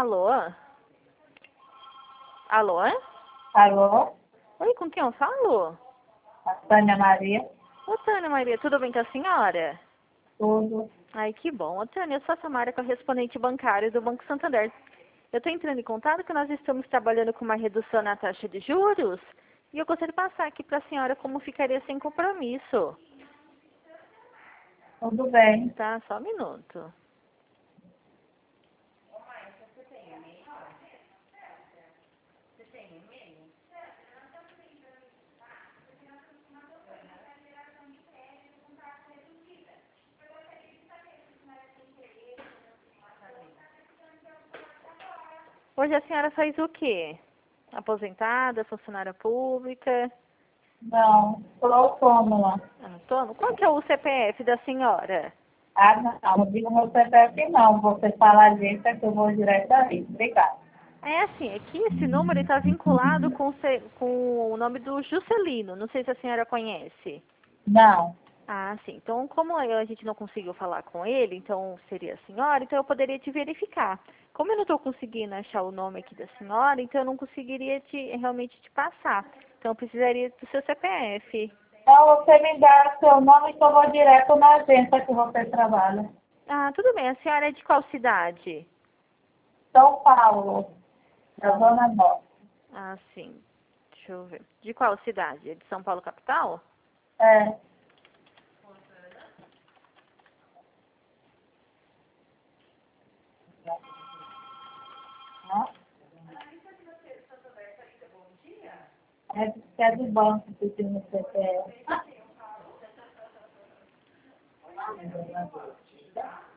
Alô? Alô? Alô? Oi, com quem eu falo? A Tânia Maria? Ô, Tânia Maria, tudo bem com a senhora? Tudo. Ai, que bom. Ô, Tânia, eu sou a Samara, correspondente bancária do Banco Santander. Eu estou entrando em contato que nós estamos trabalhando com uma redução na taxa de juros e eu gostaria de passar aqui para a senhora como ficaria sem compromisso. Tudo bem. Tá? Só um minuto. Hoje a senhora faz o quê? Aposentada, funcionária pública? Não, sou autônoma. Autônomo? Qual que é o CPF da senhora? Ah, não digo meu CPF não. Você fala a agência que eu vou direto aí. Obrigada. É assim, é que esse número está vinculado com o nome do Juscelino. Não sei se a senhora conhece. Não. Ah, sim. Então, como a gente não conseguiu falar com ele, então seria a senhora, então eu poderia te verificar. Como eu não estou conseguindo achar o nome aqui da senhora, então eu não conseguiria realmente te passar. Então eu precisaria do seu CPF. Então você me dá seu nome que eu vou direto na agência que você trabalha. Ah, tudo bem. A senhora é de qual cidade? São Paulo, da Zona Norte. Ah, sim. Deixa eu ver. De qual cidade? É de São Paulo, capital? É. É do banco pedindo CPF.